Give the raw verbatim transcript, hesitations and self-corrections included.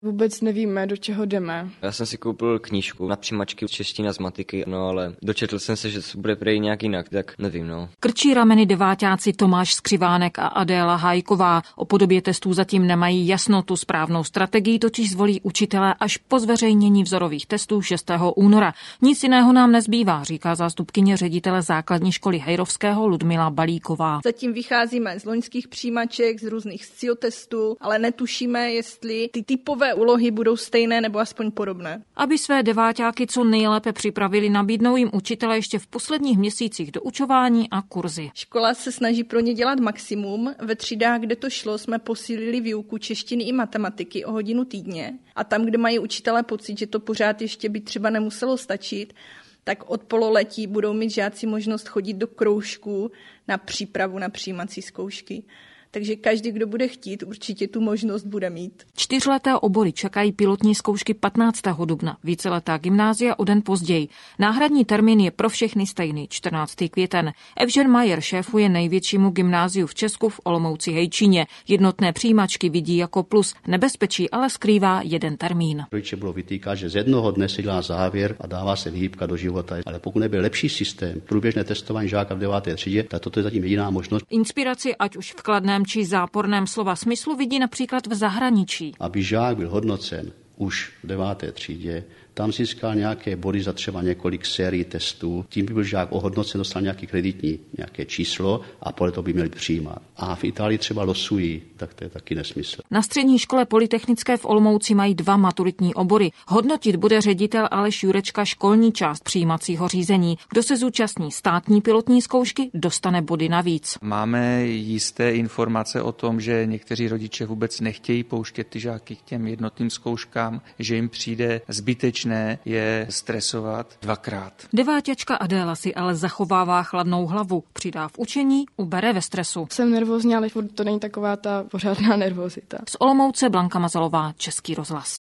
Vůbec nevíme, do čeho jdeme. Já jsem si koupil knížku na přijímačky čeština z matiky, no ale dočetl jsem se, že to bude prej nějak jinak, tak nevím, no. Krčí rameny deváťáci Tomáš Skřivánek a Adéla Hájková. O podobě testů zatím nemají jasno, tu správnou strategii totiž zvolí učitelé až po zveřejnění vzorových testů šestého února. Nic jiného nám nezbývá, říká zástupkyně ředitele základní školy Hejrovského Ludmila Balíková. Zatím vycházíme z loňských přijímaček, z různých sciotestů, ale netušíme, jestli ty typové úlohy budou stejné nebo aspoň podobné. Aby své deváťáky co nejlépe připravili, nabídnou jim učitelé ještě v posledních měsících doučování a kurzy. Škola se snaží pro ně dělat maximum. Ve třídách, kde to šlo, jsme posílili výuku češtiny i matematiky o hodinu týdně. A tam, kde mají učitelé pocit, že to pořád ještě by třeba nemuselo stačit, tak od pololetí budou mít žáci možnost chodit do kroužků na přípravu na přijímací zkoušky. Takže každý, kdo bude chtít, určitě tu možnost bude mít. Čtyřleté obory čekají pilotní zkoušky patnáctého dubna, víceletá gymnázia o den později. Náhradní termín je pro všechny stejný, čtrnáctého květen. Evžen Majer šéfuje největšímu gymnáziu v Česku v Olomouci Hejčíně. Jednotné přijímačky vidí jako plus, nebezpečí ale skrývá jeden termín. Rodiče bylo vytýká, že z jednoho dne se dělá závěr a dává se výhybka do života. Ale pokud nebyl lepší systém, průběžné testování žáka v deváté třídě, tak toto je zatím jediná možnost. Inspiraci ať už v kladném či záporném slova smyslu vidí například v zahraničí. Aby žák byl hodnocen už v deváté třídě, tam získal nějaké body za třeba několik sérií testů, tím by byl žák ohodnocen, dostal nějaký kreditní, nějaké číslo a podle toho by měli přijímat. A v Itálii třeba losují, tak to je taky nesmysl. Na střední škole polytechnické v Olomouci mají dva maturitní obory. Hodnotit bude ředitel Aleš Jurečka školní část přijímacího řízení. Kdo se zúčastní státní pilotní zkoušky, dostane body navíc. Máme jisté informace o tom, že někteří rodiče vůbec nechtějí pouštět ty žáky k těm jednotným zkouškám, že jim přijde zbytečné je stresovat dvakrát. Deváťačka Adéla si ale zachovává chladnou hlavu. Přidá v učení, ubere ve stresu. Jsem nervózní, ale to není taková ta pořádná nervozita. Z Olomouce Blanka Mazalová, Český rozhlas.